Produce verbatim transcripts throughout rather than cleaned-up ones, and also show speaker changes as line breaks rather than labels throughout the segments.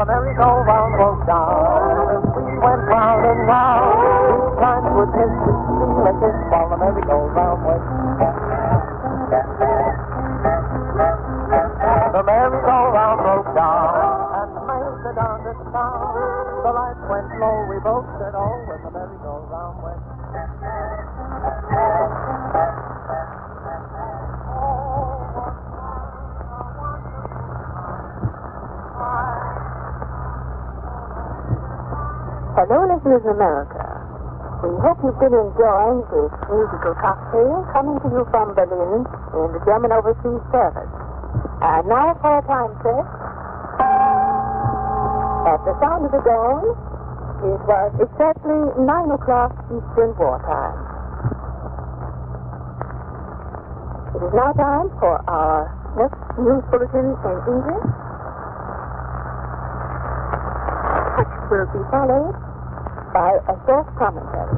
the merry-go-round broke down. As we went round and round, each time with his steal a kiss while the merry-go-round went. The merry-go-round broke down, and made the darndest sound. The lights went low, we both said, oh, when the merry-go-round went.
Hello, listeners in America. We hope you've been enjoying this musical cocktail coming to you from Berlin in the German Overseas Service. And now for a time check. At the sound of the gong, it was exactly nine o'clock Eastern Wartime. It is now time for our next news bulletin in English, which will be followed by a short commentary.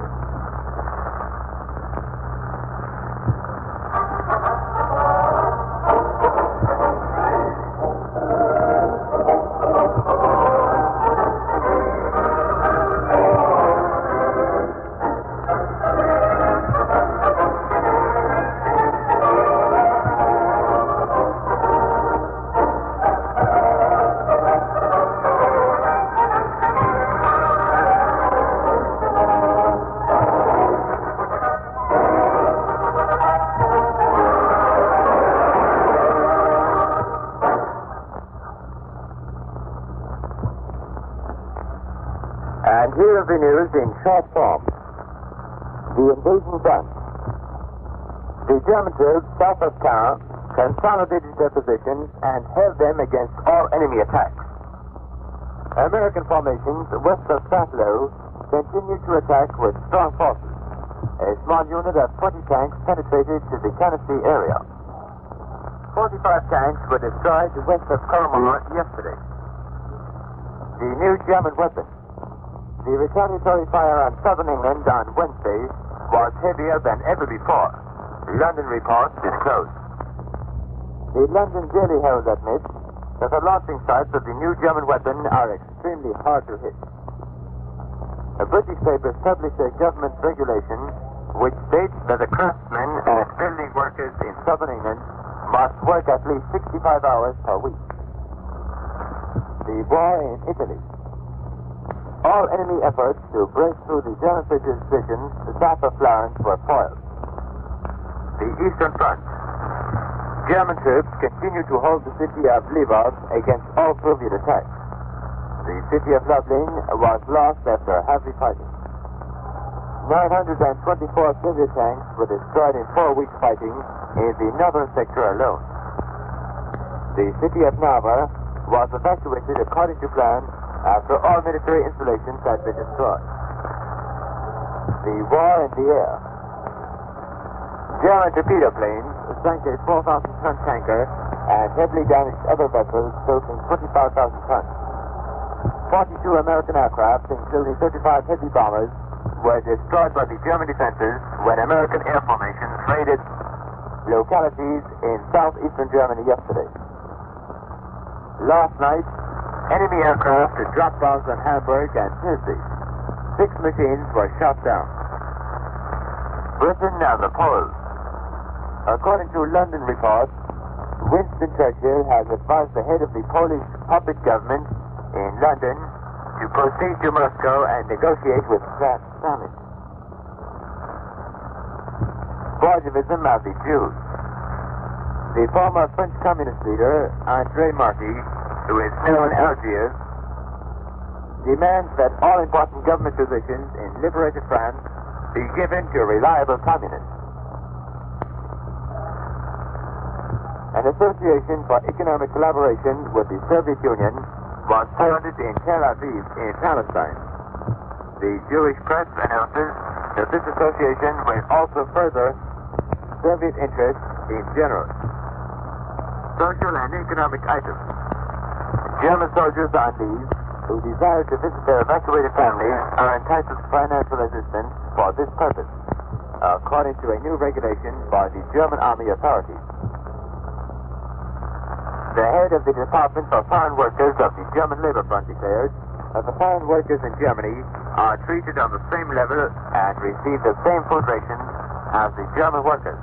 And here are the news in short form. The invasion done. The German troops south of Caen consolidated their positions and held them against all enemy attacks. American formations west of Saint-Lô continued to attack with strong forces. A small unit of twenty tanks penetrated to the Cannecy area. forty-five tanks were destroyed west of Colmar yesterday. The new German weapon. The retaliatory fire on southern England on Wednesday was heavier than ever before. London reports disclosed. The London Daily Herald admits that the launching sites of the new German weapon are extremely hard to hit. A British paper published a government regulation which states that the craftsmen and building workers in southern England must work at least sixty-five hours per week. The war in Italy. All enemy efforts to break through the German positions south of Florence were foiled. The Eastern Front. German troops continue to hold the city of Lvov against all Soviet attacks. The city of Lublin was lost after heavy fighting. nine hundred twenty-four Soviet tanks were destroyed in four weeks fighting in the northern sector alone. The city of Narva was evacuated according to plan after all military installations had been destroyed. The war in the air. German torpedo planes sank a four thousand ton tanker and heavily damaged other vessels totaling twenty-five thousand tons. forty-two American aircraft, including thirty-five heavy bombers, were destroyed by the German defenses when American air formations raided localities in southeastern Germany yesterday. Last night, enemy aircraft dropped bombs on Hamburg and Tuesday. Six machines were shot down. Britain and the Poles. According to London reports, Winston Churchill has advised the head of the Polish puppet government in London to proceed to Moscow and negotiate with Stalin. Bolshevism of the Jews. The former French communist leader, André Marty, who is now in Algiers, demands that all important government positions in liberated France be given to reliable communists. An association for economic collaboration with the Soviet Union was founded in Tel Aviv in Palestine. The Jewish press announces that this association will also further Soviet interests in general. Social and economic items. German soldiers on leave who desire to visit their evacuated families are entitled to financial assistance for this purpose, according to a new regulation by the German Army authorities. the head of the Department for Foreign Workers of the German Labor Front declared that the foreign workers in Germany are treated on the same level and receive the same food rations as the German workers.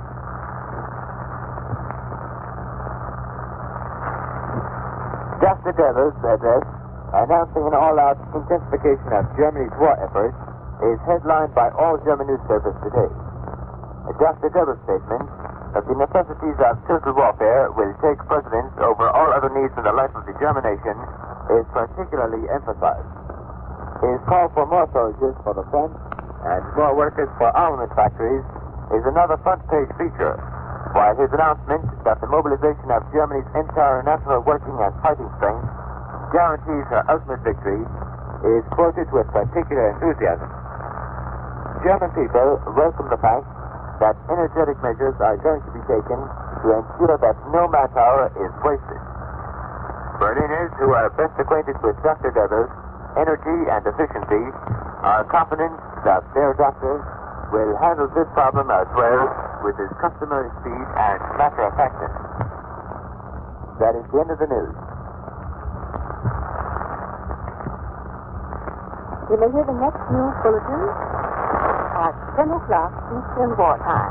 Just the Devil's address, announcing an all-out intensification of Germany's war efforts, is headlined by all German newspapers today. Just the Devil's statement that the necessities of total warfare will take precedence over all other needs in the life of the German nation is particularly emphasized. His call for more soldiers for the front and more workers for armament factories is another front-page feature, while his announcement that the mobilization of Germany's entire national working and fighting strength guarantees her ultimate victory is quoted with particular enthusiasm. German people welcome the fact that energetic measures are going to be taken to ensure that no manpower is wasted. Berliners who are best acquainted with Doctor Devil's energy and efficiency are confident that their doctors will handle this problem as well with his customary speed and matter-of-factness. That is the end of the news.
You may hear the next news bulletin at ten o'clock Eastern Wartime.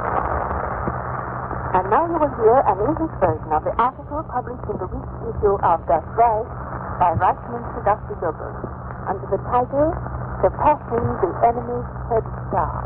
And now you will hear an English version of the article published in the week's issue of Das Reich by Reichman to Doctor Goebbels under the title Surpassing the Enemy's Head Start.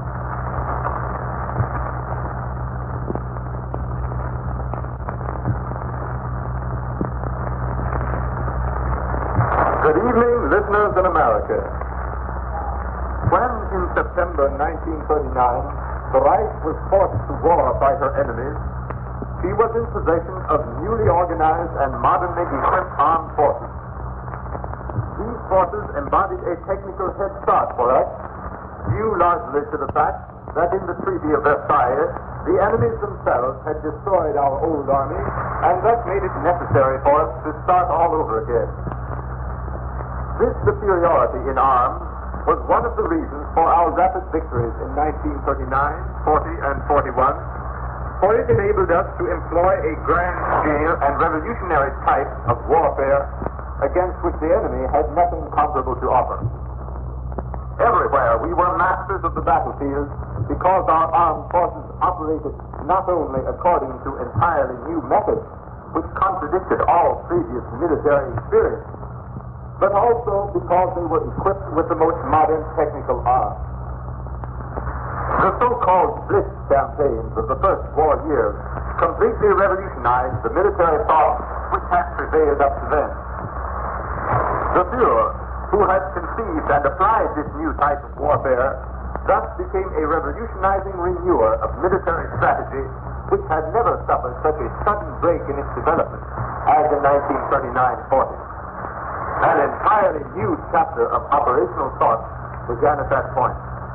Good evening, listeners in America. When, in September nineteen thirty-nine, the Reich was forced to war by her enemies, she was in possession of newly organized and modernly equipped armed forces. These forces embodied a technical head start for us, due largely to the fact that in the Treaty of Versailles, the enemies themselves had destroyed our old army, and thus made it necessary for us to start all over again. This superiority in arms was one of the reasons for our rapid victories in nineteen thirty-nine, forty, and forty-one, for it enabled us to employ a grand-scale and revolutionary type of warfare against which the enemy had nothing comparable to offer. Everywhere we were masters of the battlefield because our armed forces operated not only according to entirely new methods, which contradicted all previous military experience, but also because they were equipped with the most modern technical arms. The so-called Blitz campaigns of the first war years completely revolutionized the military thought which had prevailed up to then. The Fuhrer, who had conceived and applied this new type of warfare, thus became a revolutionizing renewer of military strategy which had never suffered such a sudden break in its development as in nineteen thirty-nine forty. An entirely new chapter of operational thought began at that point.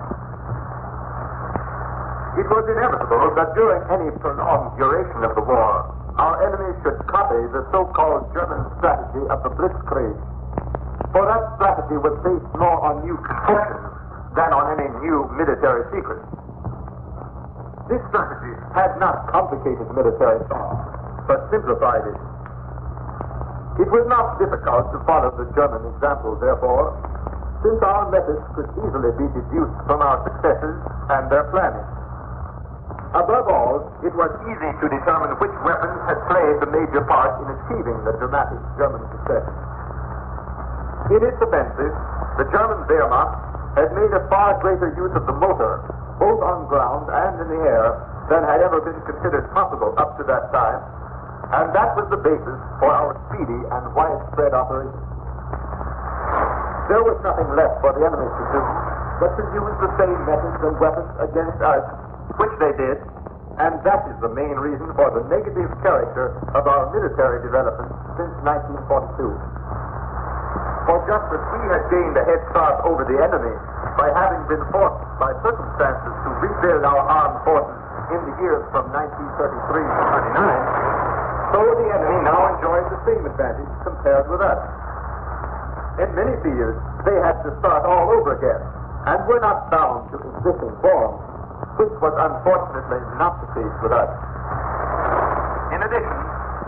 It was inevitable that during any prolonged duration of the war, our enemies should copy the so-called German strategy of the Blitzkrieg. For that strategy was based more on new conceptions than on any new military secrets. This strategy had not complicated military thought, but simplified it. It was not difficult to follow the German example, therefore, since our methods could easily be deduced from our successes and their planning. Above all, it was easy to determine which weapons had played the major part in achieving the dramatic German success. In its offensive, the German Wehrmacht had made a far greater use of the motor, both on ground and in the air, than had ever been considered possible up to that time, and that was the basis for our speedy and widespread operations. There was nothing left for the enemy to do but to use the same methods and weapons against us, which they did, and that is the main reason for the negative character of our military development since nineteen forty-two. For just as we had gained a head start over the enemy by having been forced by circumstances to rebuild our armed forces in the years from nineteen thirty-three to thirty-nine, so the enemy now enjoyed the same advantage compared with us. In many fields, they had to start all over again, and were not bound to existing forms, which was unfortunately not the case with us. In addition,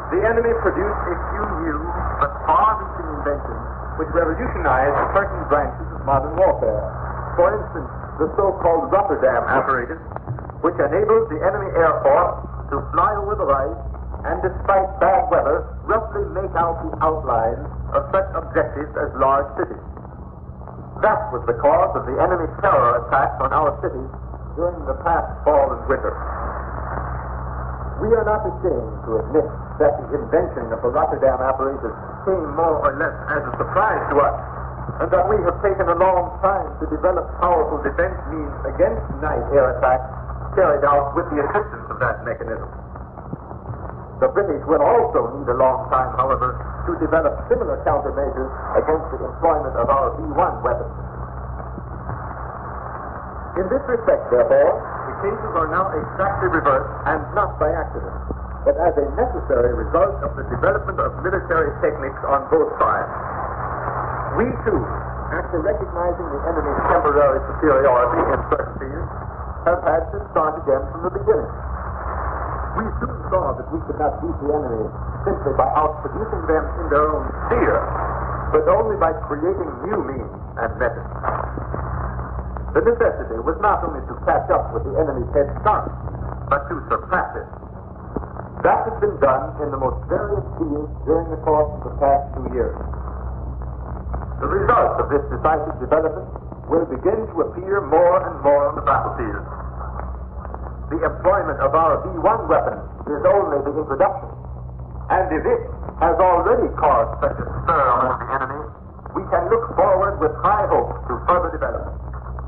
the enemy produced a few new but far-reaching inventions which revolutionized certain branches of modern warfare. For instance, the so-called Rotterdam apparatus, which enables the enemy air force to fly over the Reich and, despite bad weather, roughly make out the outlines of such objectives as large cities. That was the cause of the enemy's terror attacks on our cities during the past fall and winter. We are not ashamed to admit that the invention of the Rotterdam apparatus came more or less as a surprise to us, and that we have taken a long time to develop powerful defense means against night air attacks carried out with the assistance of that mechanism. The British will also need a long time, however, to develop similar countermeasures against the employment of our V one weapons. In this respect, therefore, the cases are now exactly reversed, and not by accident, but as a necessary result of the development of military techniques on both sides. We, too, after recognizing the enemy's temporary superiority in certain fields, have had to start again from the beginning. We soon saw that we could not beat the enemy simply by outproducing them in their own sphere, but only by creating new means and methods. The necessity was not only to catch up with the enemy's head start, but to surpass it. That has been done in the most various fields during the course of the past two years. The results of this decisive development will begin to appear more and more on the battlefield. The employment of our V one weapons is only the introduction, and if it has already caused such a stir among the enemy, we can look forward with high hopes to further development.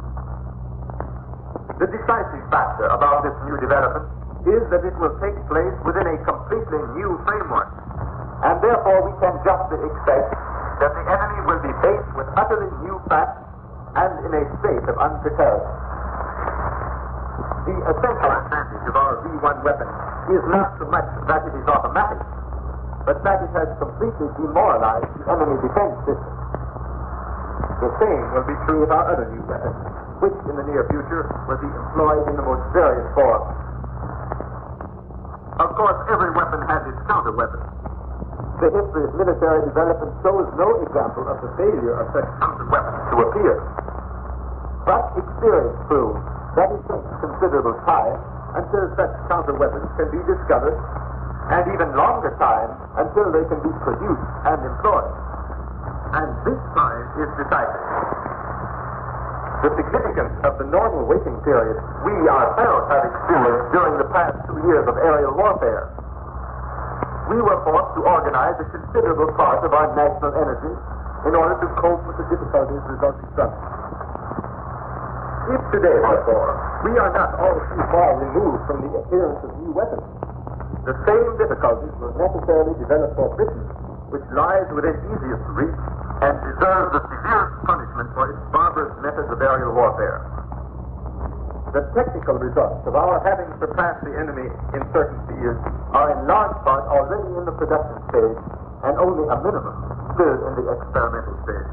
The decisive factor about this new development is that it will take place within a completely new framework, and therefore we can justly expect that the enemy will be faced with utterly new facts and in a state of unpreparedness. The essential advantage of our V one weapon is not so much that it is automatic, but that it has completely demoralized the enemy defense system. The same will be true of our other new weapons, which in the near future will be employed in the most various forms. Of course, every weapon has its counter-weapon. The history of military development shows no example of the failure of such counter-weapons to appear. But experience proves that it takes considerable time until such counter-weapons can be discovered, and even longer time until they can be produced and employed. And this time is decisive. The significance of the normal waiting period we ourselves have experienced during the past two years of aerial warfare. We were forced to organize a considerable part of our national energy in order to cope with the difficulties resulting from it. If today, therefore, we are not all too far removed from the appearance of new weapons, the same difficulties will necessarily develop for Britain, which lies within easiest reach and deserves the severest punishment for its barbarous methods of aerial warfare. The technical results of our having surpassed the enemy in certain fields are in large part already in the production stage, and only a minimum still in the experimental stage.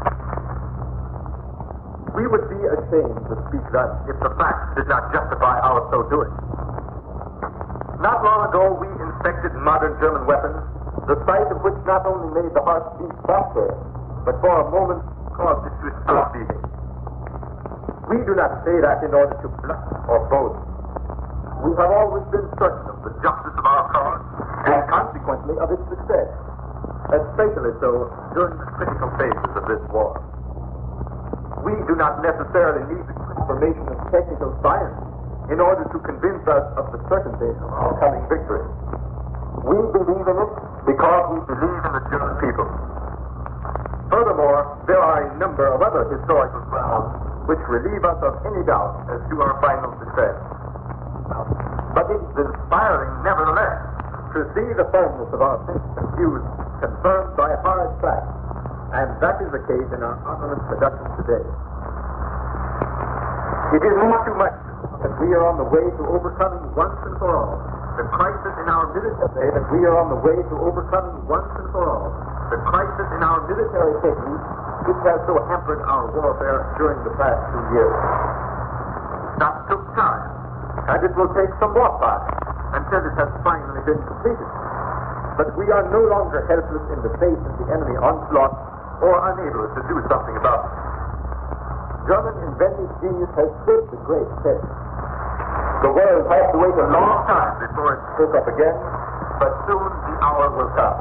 We would be ashamed to speak thus if the facts did not justify our so doing. Not long ago, we inspected modern German weapons, the sight of which not only made the heart beat faster, but for a moment caused it to stop beating. We do not say that in order to bluff or boast. We have always been certain of the justice of our cause, and consequently of its success, especially so during the critical phases of this war. We do not necessarily need the confirmation of technical science in order to convince us of the certainty of our coming victory. We believe in it because we believe in the German people. Furthermore, there are a number of other historical grounds which relieve us of any doubt as to our final success. But it is inspiring, nevertheless, to see the firmness of our faith and views confirmed by hard facts, and that is the case in our armament production today. It is not too much that we are on the way to overcoming once and for all the crisis in our military, that we are on the way to overcoming once and for all the crisis in our military technique which has so hampered our warfare during the past two years. That took time, and it will take some more time until it has finally been completed. But we are no longer helpless in the face of the enemy onslaught or unable to do something about it. German inventive genius has stood the great test. The world has to wait a long time before it spoke up again, but soon the hour will come.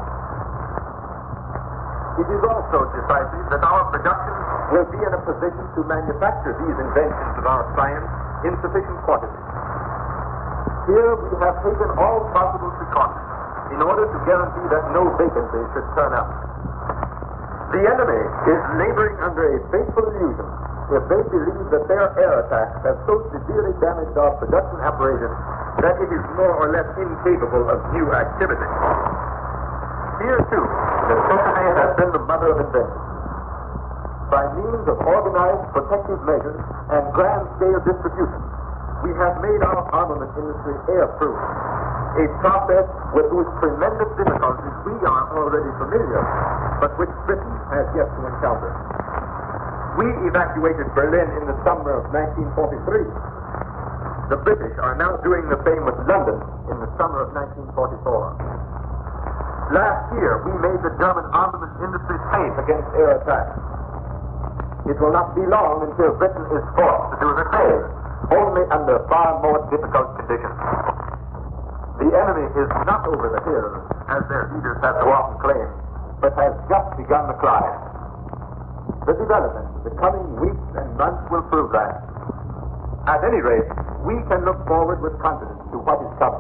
It is also decisive that our production will be in a position to manufacture these inventions of our science in sufficient quantities. Here we have taken all possible precautions in order to guarantee that no vacancy should turn up. The enemy is laboring under a fateful illusion if they believe that their air attacks have so severely damaged our production apparatus that it is more or less incapable of new activity. Here, too, necessity has been the mother of invention. By means of organized protective measures and grand-scale distribution, we have made our armament industry air-proof, a process with whose tremendous difficulties we are already familiar, but which Britain has yet to encounter. We evacuated Berlin in the summer of nineteen forty-three. The British are now doing the same with London in the summer of nineteen forty-four. Last year, we made the German armament industry safe against air attacks. It will not be long until Britain is forced to do the same, only under far more difficult conditions. The enemy is not over the hill, as their leaders have so often claimed, but has just begun the climb. The development of the coming weeks and months will prove that. At any rate, we can look forward with confidence to what is coming.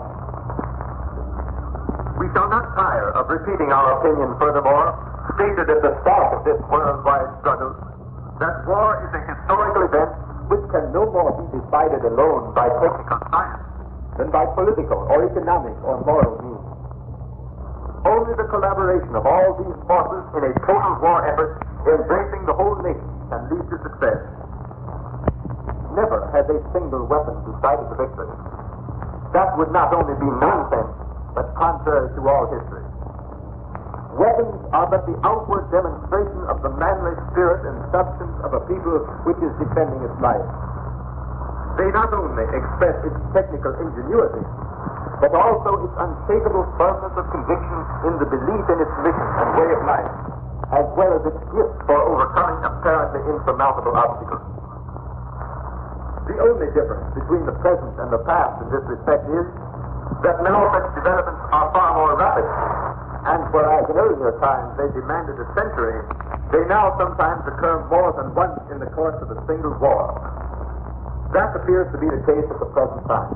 We shall not tire of repeating our opinion furthermore, stated at the start of this worldwide struggle, that war is a historical event which can no more be decided alone by technical science than by political or economic or moral means. Only the collaboration of all these forces in a total war effort embracing the whole nation can lead to success. Never has a single weapon decided the victory. That would not only be nonsense, but contrary to all history. Weapons are but the outward demonstration of the manly spirit and substance of a people which is defending its life. They not only express its technical ingenuity, but also its unshakable firmness of conviction in the belief in its mission and way of life, as well as its gift for overcoming apparently insurmountable obstacles. The only difference between the present and the past in this respect is that now such developments are far more rapid, and whereas in earlier times they demanded a century, they now sometimes occur more than once in the course of a single war. That appears to be the case at the present time.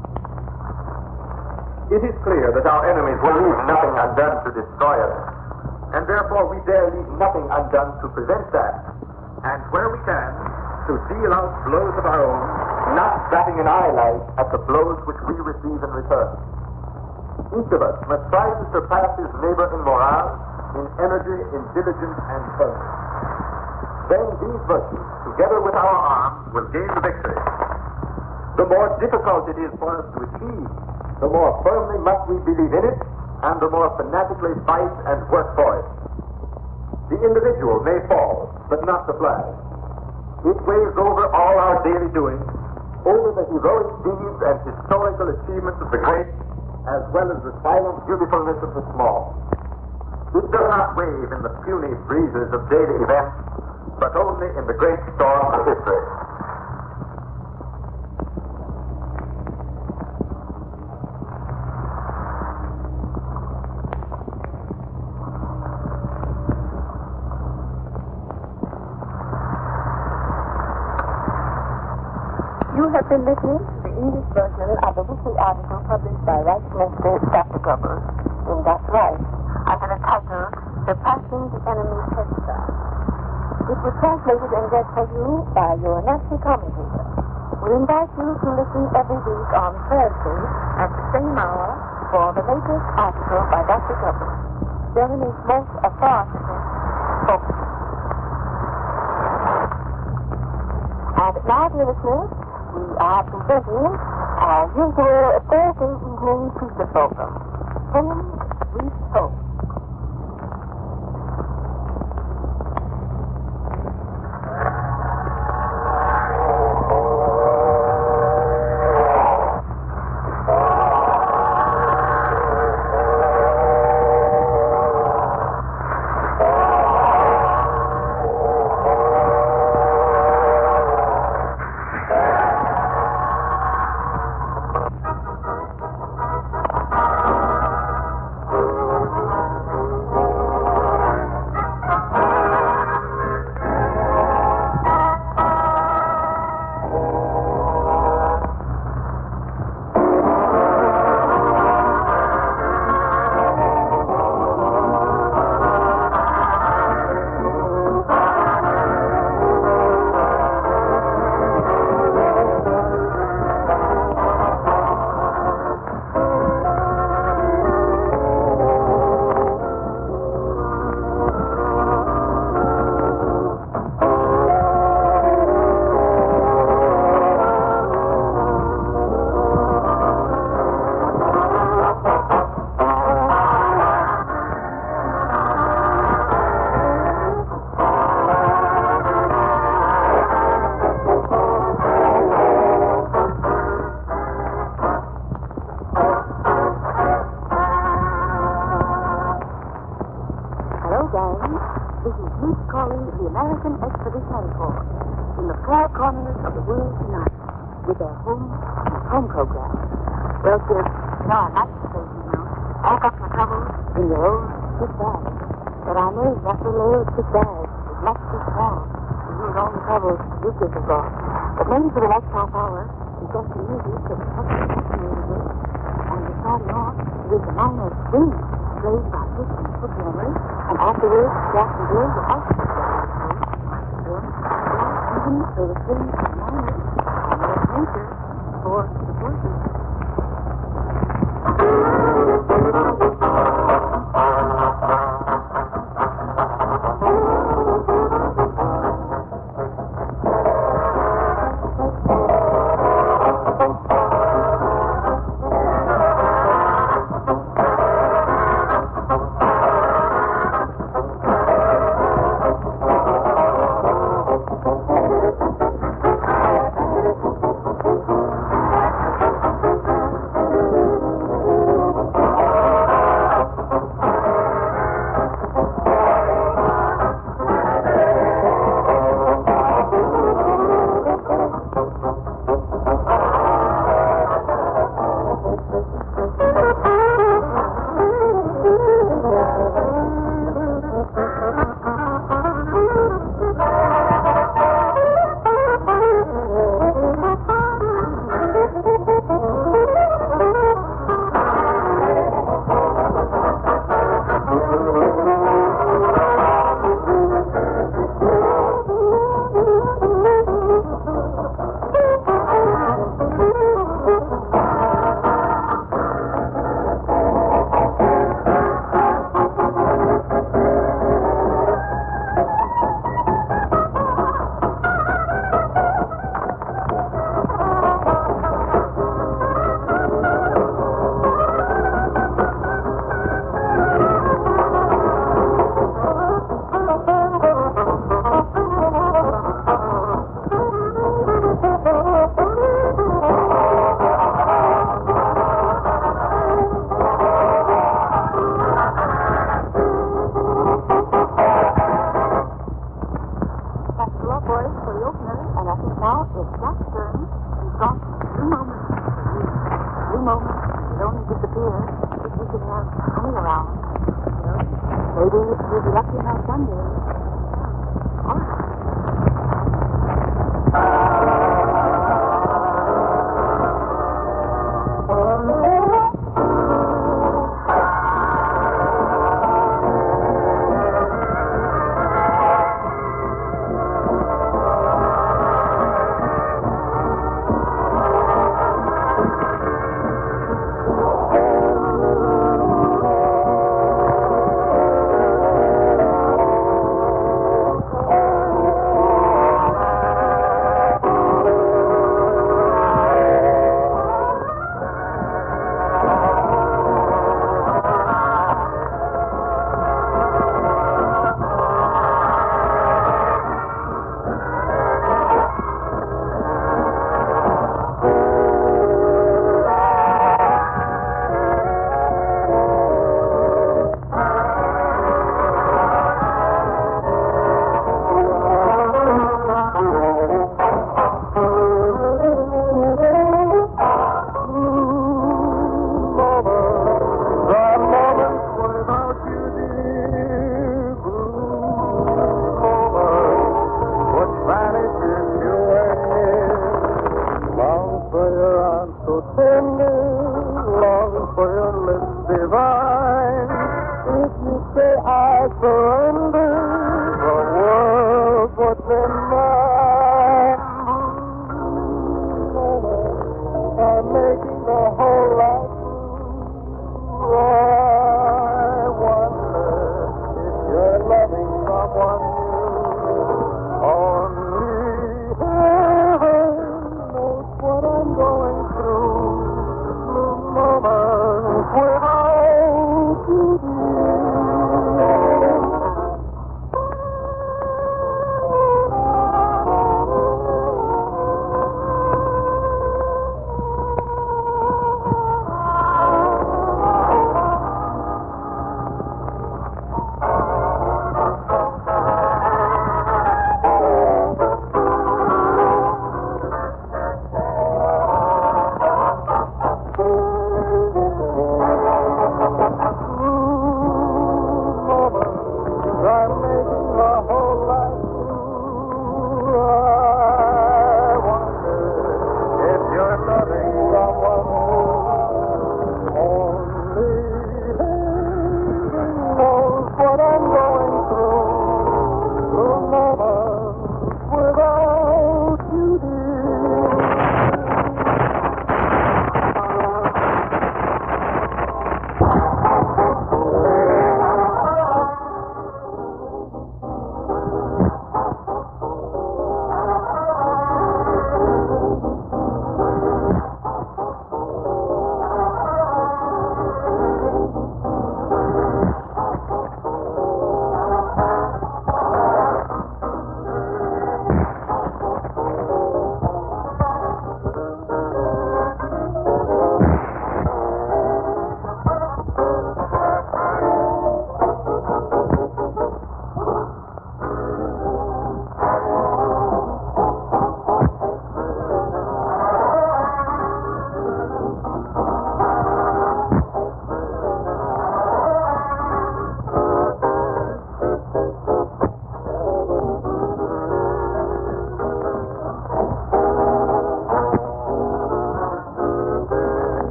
It is clear that our enemies will leave nothing undone to destroy us, and therefore we dare leave nothing undone to prevent that, and where we can, to deal out blows of our own, not batting an eyelight at the blows which we receive in return. Each of us must try to surpass his neighbor in morale, in energy, in diligence, and firmness. Then these virtues, together with our arms, will gain the victory. The more difficult it is for us to achieve, the more firmly must we believe in it, and the more fanatically fight and work for it. The individual may fall, but not the flag. It waves over all our daily doings, over the heroic deeds and historical achievements of the great, as well as the silent beautifulness of the small. It does not wave in the puny breezes of daily events, but only in the great storm of history.
You have been listening to the English version of the weekly article published by Westminster Staffordshire in Das Reich under the title Surpassing the Enemy's Headstone. It was translated and read for you by your Nazi commentator. We invite you to listen every week on Thursday at the same hour for the latest article by Doctor Goebbels, Germany's most authoritative spokesman. And now, dear listeners, we are presenting our usual Thursday evening feature program, Home Sweet Home. everyone. This is Ruth calling the American Expeditionary Force in the four corners of the world tonight with their home and home program. Well, kids, you know, I like to say, you know, pack up your troubles in your old kit bag. But I know that little old kit bag is much too small to use all the troubles you kids have got. But maybe for the next half hour, we've got some music that's totally fascinating with. And we're starting off with the minor swing played by Dick and Cook Henry, and afterwards, Jack and Bill will also play the swing. Then, even for the swing of minor, and their nature for the horses.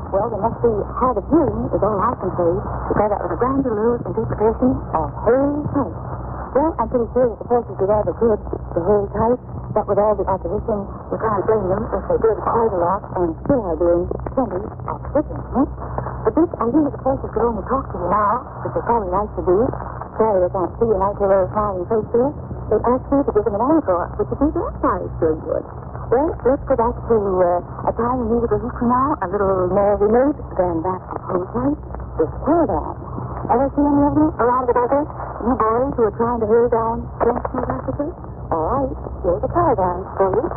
Well, they must be hard of hearing, is all I can say, because that was a grand loose interpretation of Harry Tight. Well, I'm pretty sure that the forces did all they could to Harry Tight, but with all the opposition, you can't blame them if they did quite a lot and still are doing plenty of opposition, eh? But this, I think that the forces could only talk to you now, which they probably like to do. Sorry, I can't see you now till they're smiling face there. They asked me to give them an encore, which would be their size very good. Well, let's go back to uh, a time in musical history now, a little more remote than that of Harry Tight, the Caravan. Ever see any of them around the desert? You boys who are trying to hurry down French South Africa? All right, here's a Caravan for you.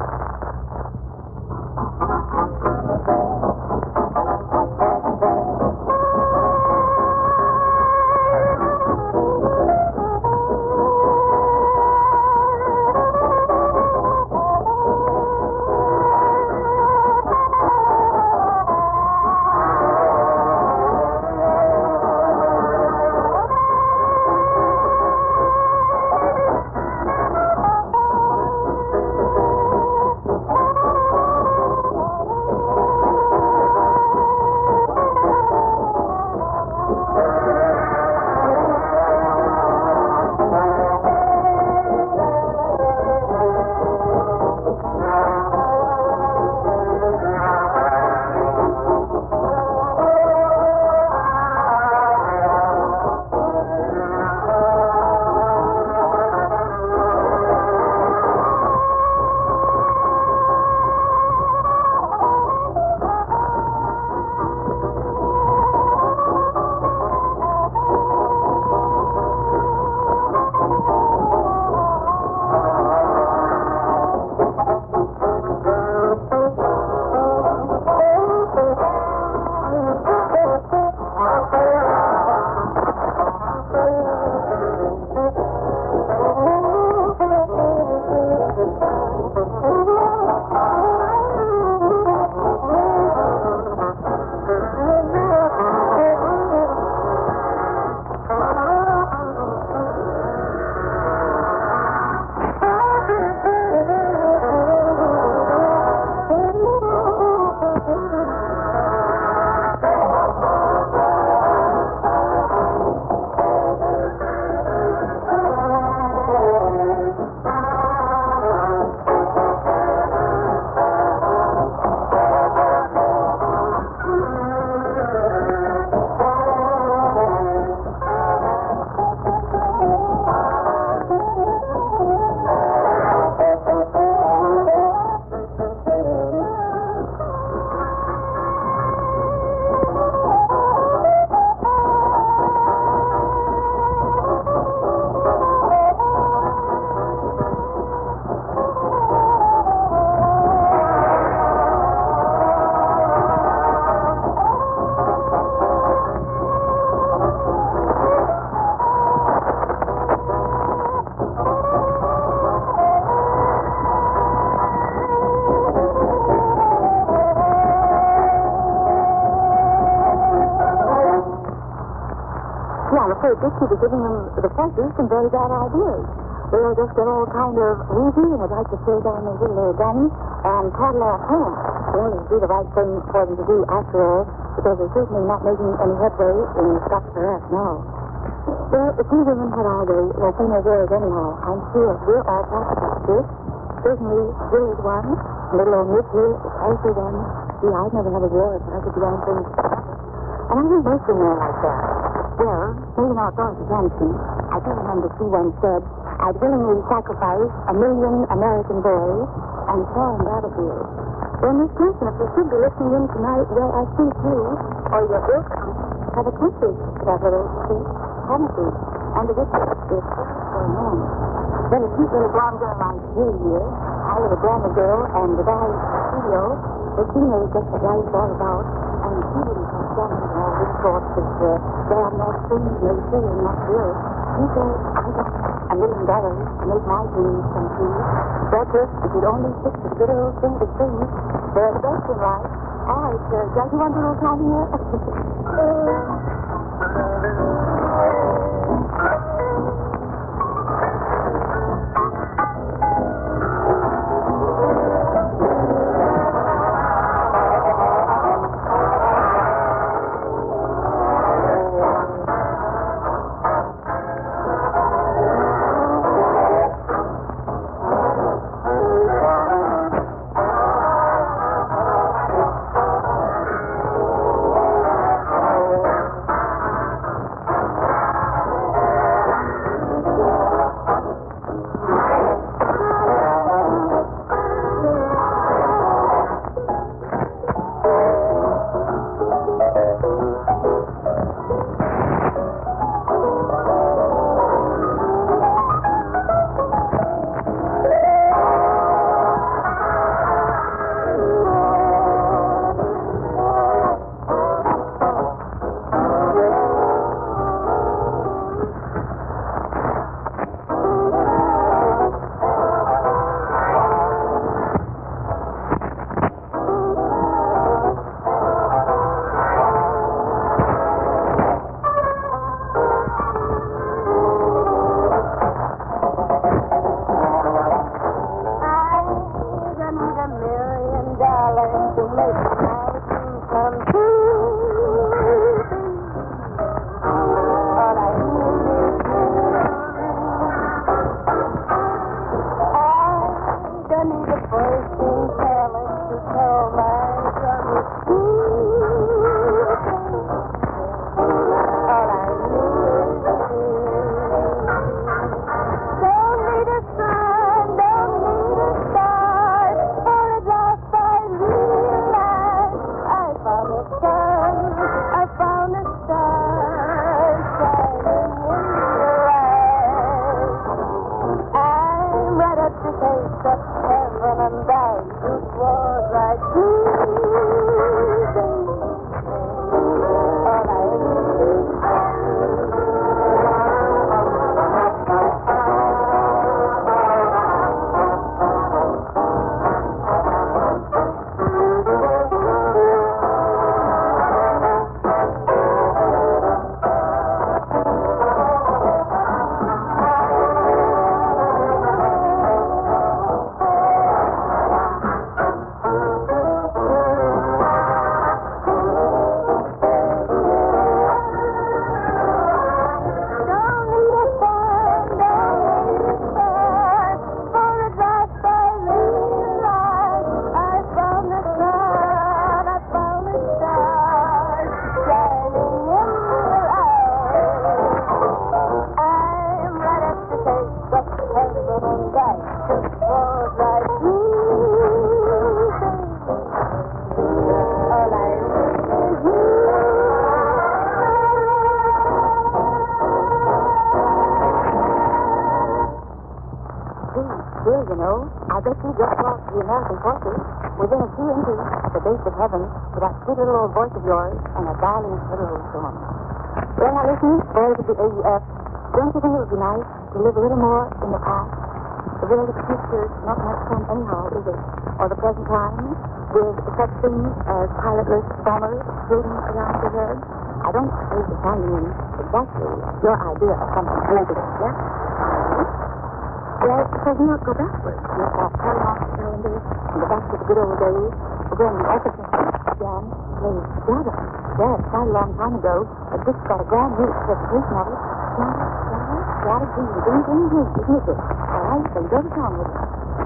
Dixie was giving them the forces some very bad ideas. They'll just get all kind of woozy and would like to slow down their little guns and paddle off home. Well, it would be the right thing for them to do after all, because they're certainly not making any headway in Scotland for us now. Well, the two women had all their well, female wars anyhow. I'm sure we're all past this. Certainly, Jill is one. Little old Miss here is also one. See, I'd never have a war if I could do anything. And I think most women are like that. Well, maybe not going to Johnson. I do remember she once said, I'd willingly sacrifice a million American boys and foreign battlefields. Well, Miss Clinton, if you should be listening in tonight, well, I think you, or your ilk, have a country that little state, haven't you? And the wicked is for a man. Then a cute little blonde girl like Jill here, I have a grammar girl, and the guy in the studio, well, she knows just what life's all about, and she wouldn't come down and all this sort of, uh, damn no things, no saying, not real. She said, I got a million dollars to make my dreams come true. Breakfast, if you'd only stick to the good old thing to things, they're the best in life. All right, sir, Jack, you want a little time here? day, you know. I bet you just lost the American forces within a few inches of the base of heaven with that sweet little old voice of yours and a darling little old song. Well, now listen, boys of the A U F, don't you think it would be nice to live a little more in the past? The world of the future is not much fun anyhow, is it? Or the present time, with such things as pilotless bombers floating around your head? I don't suppose you're finding in exactly your idea of something like this, yeah? Well, because you not go backwards. You start cutting off the cylinders and go back to the good old days when the orchestra began playing together. Yes, quite a long time ago. But this got a grand new interpretation of it. Yada, yada, yada, ding, ding, ding, ding, isn't it? All right, then go to town with it.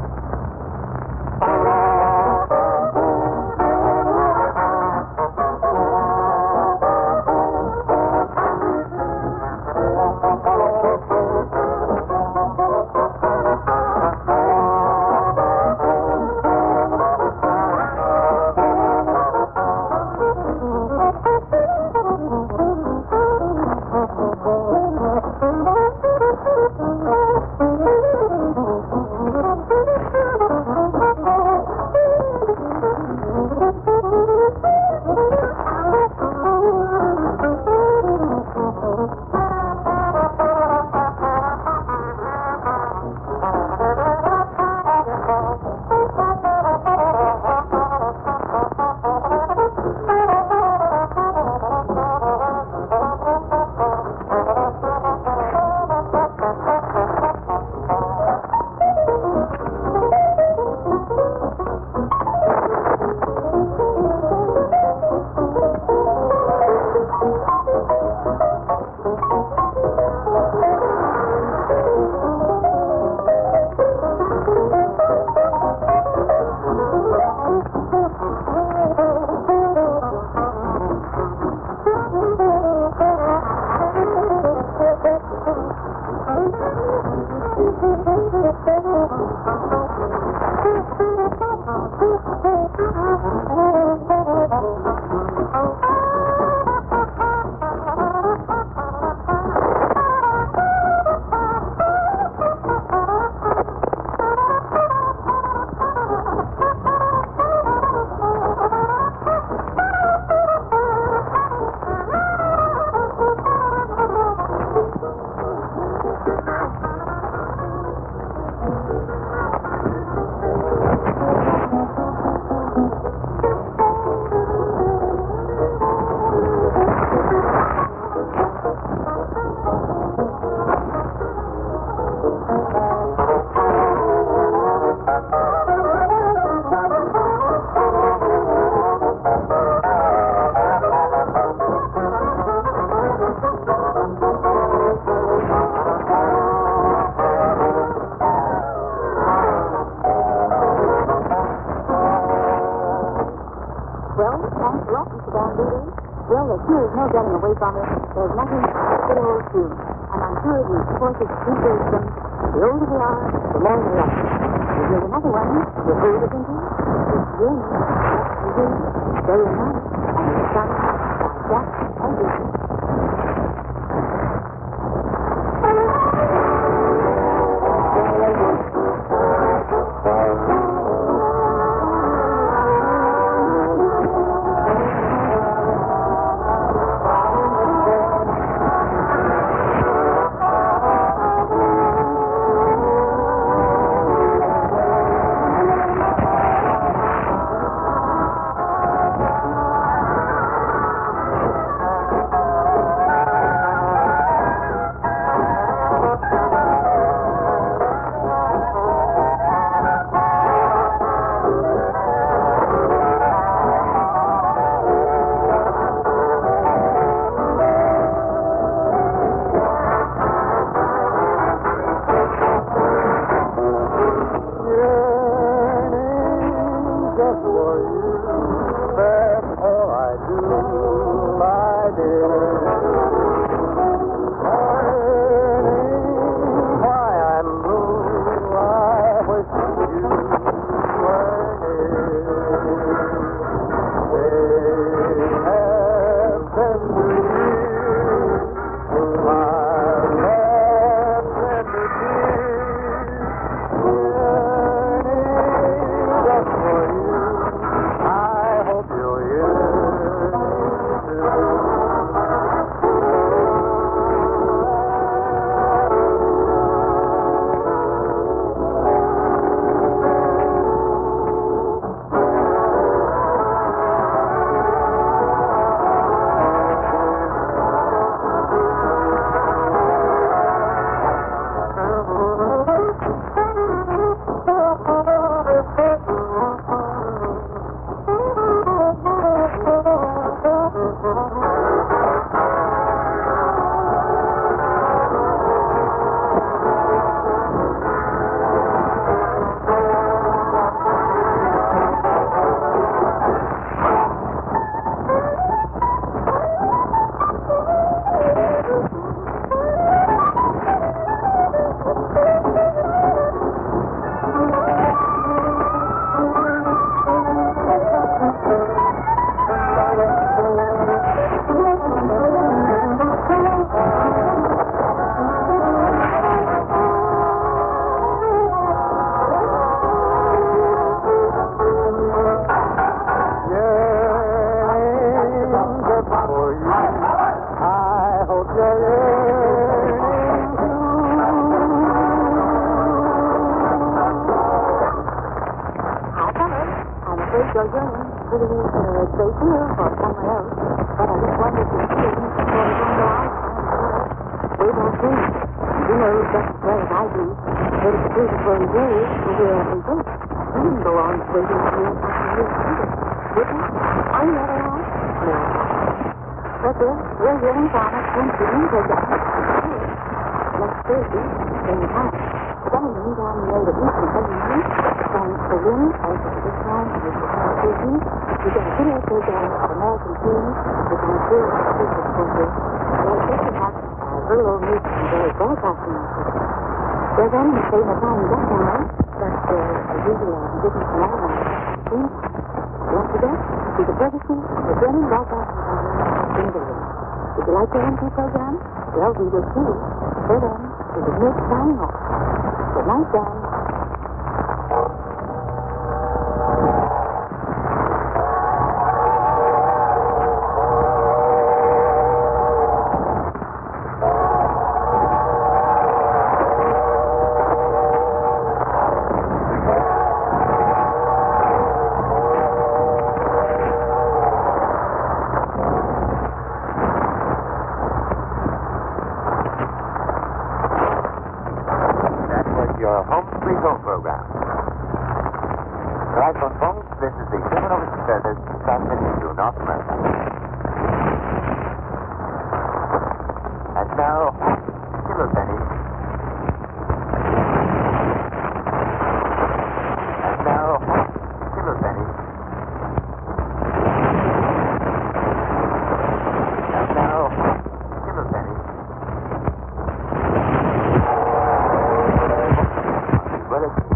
Getting away from it, there's nothing but old you. And I'm sure these forces appreciate them. The older they are, the more they love them. If there's another one, you're older than you. It's Jim, that's you, very nice, and it's done by Jack and Lucy. They do or somewhere else. But I just wondered if you see them before they go out. They don't think. You know just as well as I do that if the police were in jail, we were in boat. We didn't go on waiting for you after you either. Did we? Are you ever on? No. But then, we're here in town at ten p.m. We're down next Thursday, same time. But then in the meantime, we made a beach in every night. From Berlin, out to this time, we were down Turkey. We got a video program of American teams. We got a tour of the Christmas country. We had just about a little old news from the broadcasting office. Well, then, we stayed the time we got down, but uh, as usual, we didn't come out on the same time. Don't forget, to the privacy of the German broadcasting company in Berlin. Would you like to end the program? Well, we will too. So then, to the next signing off. Good night, Dan.
Your Home Sweet Home program. Right on phones, this is the German Overseas Service transmitting to North America. And now, Silver Penny. And now, Silver Penny. And now, Silver Penny. Well, it's